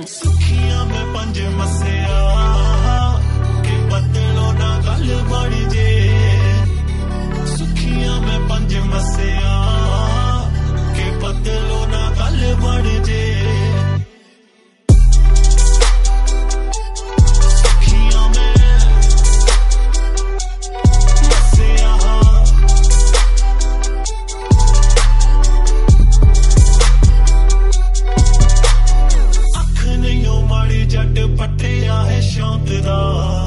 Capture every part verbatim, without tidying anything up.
सुखिया मैं पंज मसिया के बदलो ना गल बन जे सुखिया मैं पंज मसिया के बदलो ना गल बन जे पटिया है शौक दा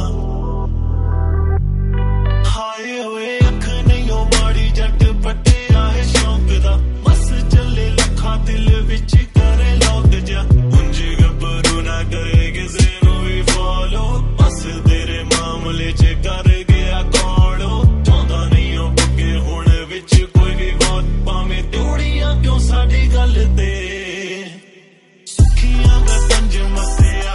हाय होए अख नहीं हो माड़ी जट पटिया है शौक दा बस चले लखा दिल विच करे लौट जा उंज गबरू ना करे किसे नु भी फॉलो बस तेरे मामले च कर गया कौड़ो चाहता नहीं हो बुगे हुण विच कोई भी गौत पावे तोड़ियां क्यों साडी गल ते सुखियां मैं पंज मसिया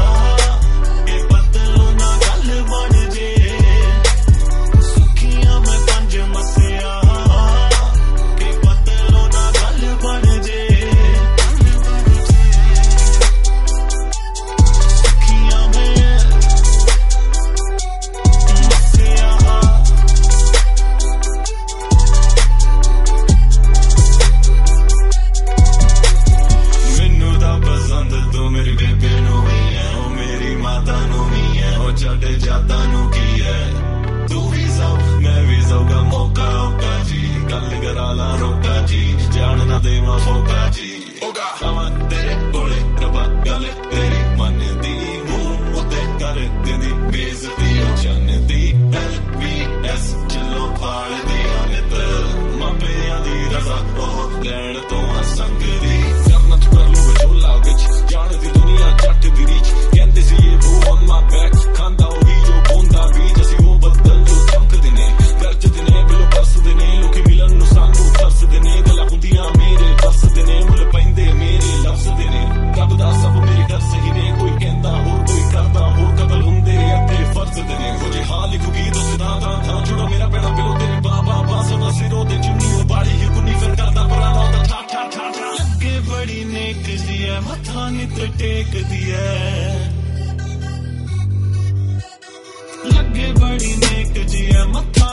जाता नू की है तू भी जाओ मैं भी जाऊंगा मौका होगा जी गल कराला रोका जी जान ना देवा मौका जी होगा हम तेरे कोले रबा गल तेरी मन दी मुंह उते कर देंदी बेइज्जती जान दी एल बी एस चलो फाड़ दी नित मापियां दी रजा ओ लैण तो संग दी करना तू कर लू झोला विच जान दी दुनिया जट दी रीच कहंदे सी ये वो ऑन माय बैक खांदा मथा नित टेक दिया लगे बड़ी नेक जी है मथा